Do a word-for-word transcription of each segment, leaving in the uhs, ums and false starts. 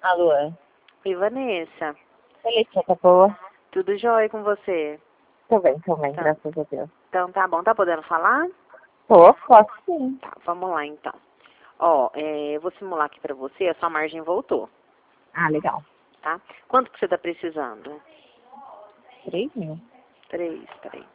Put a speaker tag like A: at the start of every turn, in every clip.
A: Alô?
B: Oi, Vanessa.
A: Letícia, tá boa?
B: Tudo jóia com você?
A: Tô bem, tô bem,
B: Então,
A: graças a Deus.
B: então tá bom, tá podendo falar?
A: Tô, posso sim.
B: Tá, vamos lá então. Ó, é, eu vou simular aqui pra você, a sua margem voltou,
A: Ah, legal.
B: tá? Quanto que você tá precisando?
A: Três mil.
B: Três, peraí.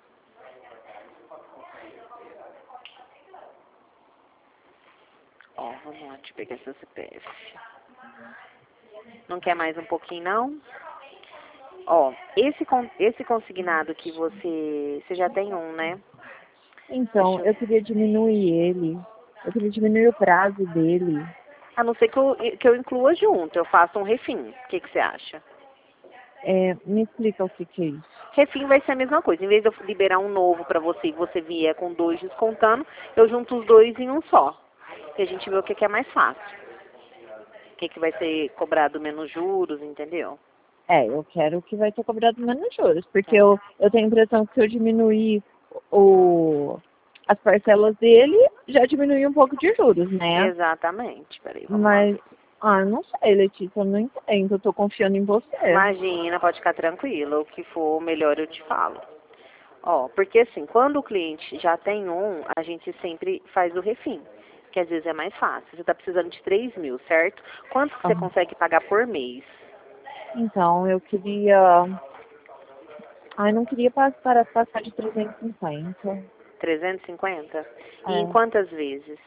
B: Ó, vamos lá, deixa eu pegar seu C P F. Não quer mais um pouquinho, não? Ó, esse, con- esse consignado que você... Você já tem um, né?
A: Então,
B: Deixa eu...
A: eu queria diminuir ele. Eu queria diminuir o prazo dele.
B: A não ser que eu, que eu inclua junto, eu faço um refim. O que, que você acha?
A: É, me explica o que que é isso.
B: Refim vai ser a mesma coisa. Em vez de eu liberar um novo pra você e você vier com dois descontando, eu junto os dois em um só. E a gente vê o que, que é mais fácil. O que, que vai ser cobrado menos juros, entendeu?
A: É, eu quero que vai ser cobrado menos juros, porque
B: Tá.
A: eu, eu tenho a impressão que se eu diminuir o, as parcelas dele, já diminui um pouco de juros, né?
B: Exatamente. Peraí, vamos lá
A: Mas,
B: ver.
A: ah, não sei, Letícia, eu não entendo, eu tô confiando em você.
B: Imagina, pode ficar tranquila. O que for melhor eu te falo. Ó, porque assim, quando o cliente já tem um, a gente sempre faz o refim. Que às vezes é mais fácil. Você está precisando de três mil, certo? Quanto que você
A: Ah,
B: consegue pagar por mês?
A: então, eu queria. Ai, não queria pa- para passar de trezentos e cinquenta.
B: trezentos e cinquenta? E em
A: É.
B: quantas vezes?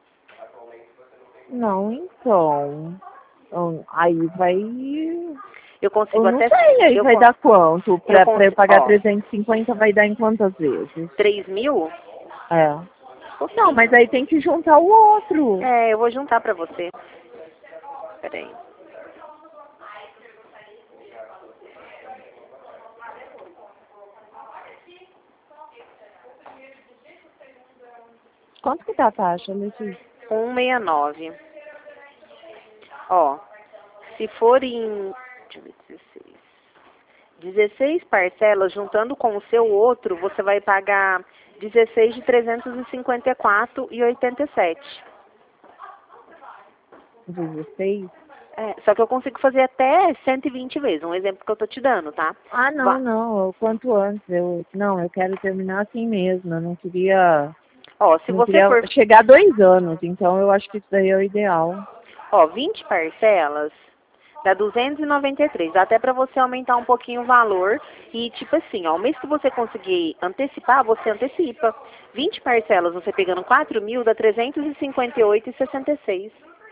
A: Não, então. Hum, Aí vai.
B: Eu
A: Eu
B: consigo
A: não
B: até...
A: sei, aí
B: Eu,
A: vai
B: con-
A: dar quanto?
B: eu
A: Pra, pra eu
B: consigo...
A: pagar
B: Ó,
A: trezentos e cinquenta vai dar em quantas vezes?
B: três mil?
A: É. Não, mas
B: Pouquinho.
A: aí tem que juntar o outro.
B: É, eu vou juntar pra você. Peraí.
A: Quanto que tá a taxa, Letícia?
B: cento e sessenta e nove. Ó, se for em... Deixa eu ver, dezesseis. dezesseis parcelas, juntando com o seu outro, você vai pagar dezesseis de trezentos e cinquenta e quatro e oitenta e sete.
A: dezesseis?
B: É, só que eu consigo fazer até cento e vinte vezes, um exemplo que eu tô te dando, tá?
A: Ah, não,
B: Va-
A: não. o Quanto antes. Eu, não, eu quero terminar assim mesmo. Eu não queria.
B: Ó, se
A: Não
B: você
A: queria
B: for,
A: chegar a dois anos, então eu acho que isso daí é o ideal.
B: ó, vinte parcelas, dá duzentos e noventa e três. Dá até pra você aumentar um pouquinho o valor e, tipo assim, ó, o mês que você conseguir antecipar, você antecipa. vinte parcelas, você pegando quatro mil, dá trezentos e cinquenta e oito e sessenta e seis.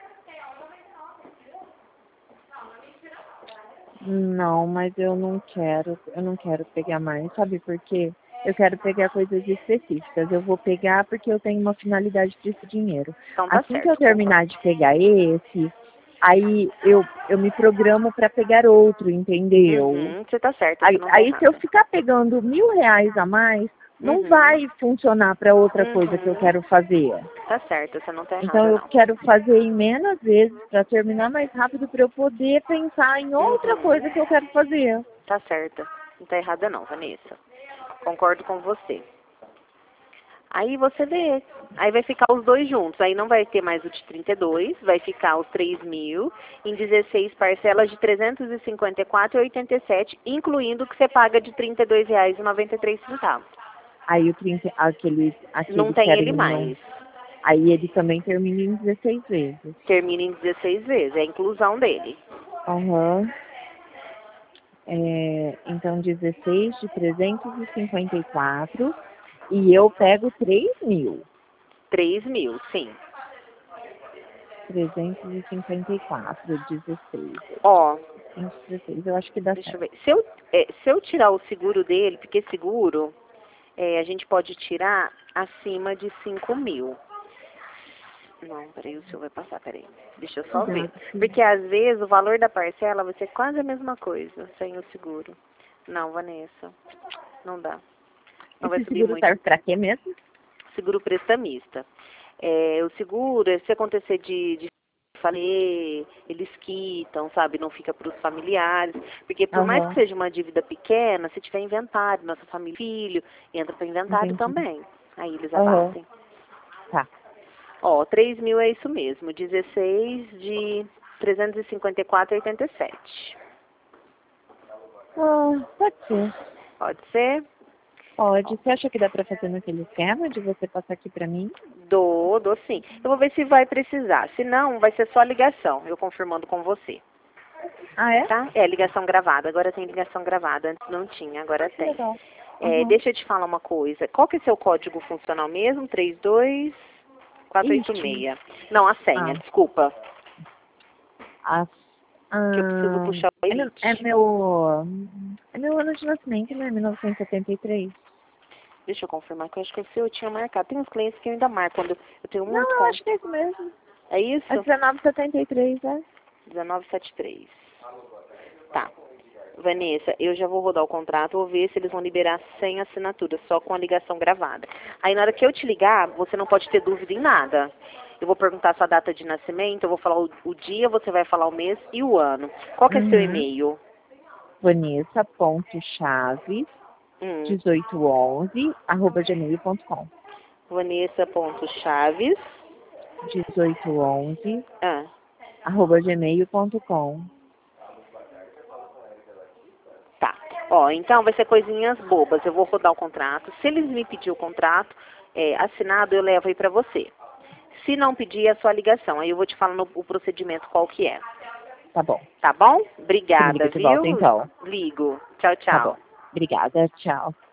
A: Não, mas eu não quero, eu não quero pegar mais, sabe por quê? Eu quero pegar coisas específicas. Eu vou pegar porque eu tenho uma finalidade desse dinheiro.
B: Então tá
A: Assim que eu
B: certo.
A: terminar de pegar esse, aí eu, eu me programo para pegar outro, entendeu?
B: Uhum, você tá certa, você
A: Aí,
B: não tá
A: aí se eu
B: errada.
A: ficar pegando mil reais a mais, não
B: Uhum,
A: vai funcionar para outra coisa que eu
B: uhum,
A: quero fazer.
B: tá certa, você não tá
A: Então
B: errada,
A: eu
B: não.
A: quero fazer em menos vezes para terminar mais rápido para eu poder pensar em outra
B: Uhum,
A: coisa que eu quero fazer.
B: tá certa. Não tá errada não, Vanessa. Concordo com você. Aí você vê. Aí vai ficar os dois juntos. Aí não vai ter mais o de trinta e dois, vai ficar os três mil em dezesseis parcelas de trezentos e cinquenta e quatro e oitenta e sete, incluindo o que você paga de trinta e dois reais e noventa e três centavos.
A: Aí o trinta, aquele,
B: Não
A: aquele que
B: tem ele
A: terminam,
B: mais.
A: aí ele também termina em dezesseis vezes.
B: Termina em dezesseis vezes. É a inclusão dele.
A: Aham. É, então dezesseis de trezentos e cinquenta e quatro e eu pego três mil.
B: três mil, sim.
A: trezentos e cinquenta e quatro, dezesseis.
B: Ó,
A: dezesseis, eu acho que dá
B: deixa eu
A: certo.
B: ver. Se eu, é, se eu tirar o seguro dele, porque seguro, é, a gente pode tirar acima de cinco mil. Não, peraí, o senhor vai passar, peraí. Deixa eu só ver.
A: Cuidado, filho.
B: Porque às vezes o valor da parcela vai ser quase a mesma coisa, sem o seguro. Não, Vanessa, não dá. Não vai
A: Esse
B: subir
A: seguro
B: muito.
A: serve pra quê mesmo?
B: Seguro prestamista. É, o seguro, se acontecer de, de falir, eles quitam, sabe? Não fica para os familiares. Porque por mais que
A: Aham,
B: seja uma dívida pequena, se tiver inventário, nossa família, filho, entra para inventário
A: entendi.
B: também. Aí eles
A: Aham,
B: abatem.
A: tá.
B: Ó, três mil é isso mesmo. dezesseis de trezentos e cinquenta e quatro reais e oitenta e sete centavos.
A: Ah, pode ser.
B: Pode ser?
A: Pode. Você acha que dá pra fazer naquele esquema de você passar aqui pra mim?
B: Dou, dou sim. Eu vou ver se vai precisar. Se não, vai ser só ligação, eu confirmando com você.
A: Ah, é?
B: Tá? É, ligação gravada. Agora tem ligação gravada. Antes não tinha, agora
A: Que
B: tem.
A: legal.
B: É,
A: Uhum.
B: deixa eu te falar uma coisa. Qual que é seu código funcional mesmo? três dois quatro oito
A: Ixi.
B: seis. Não, a senha,
A: Ah,
B: desculpa.
A: a,
B: Que eu preciso
A: ah,
B: puxar o
A: é, meu, é
B: Elite.
A: meu. É meu ano de nascimento, né? mil novecentos e setenta e três.
B: Deixa eu confirmar que eu acho que esse eu tinha marcado. Tem uns clientes que eu ainda marco quando eu tenho
A: Não,
B: muito
A: eu
B: conto.
A: acho que é isso mesmo.
B: É
A: É
B: isso?
A: dezenove e setenta e três, é?
B: dezenove setenta e três. Tá. Vanessa, eu já vou rodar o contrato, vou ver se eles vão liberar sem assinatura, só com a ligação gravada. Aí na hora que eu te ligar, você não pode ter dúvida em nada. Eu vou perguntar sua data de nascimento, eu vou falar o, o dia, você vai falar o mês e o ano. Qual que é seu
A: Uhum.
B: e-mail?
A: Vanessa.chaves
B: Hum.
A: dezoito onze arroba gmail ponto com.
B: Vanessa.chaves
A: dezoito onze
B: ah,
A: arroba gmail ponto com.
B: Tá. Ó, então vai ser coisinhas bobas. Eu vou rodar o contrato. Se eles me pedir o contrato é, assinado, eu levo aí pra você. Se não pedir, é só a ligação. Aí eu vou te falar no, o procedimento qual que é.
A: Tá bom.
B: Tá bom?
A: Você me liga
B: Obrigada,
A: de volta
B: viu?
A: então.
B: Ligo. Tchau,
A: Tá
B: tchau.
A: bom. Obrigada. Tchau.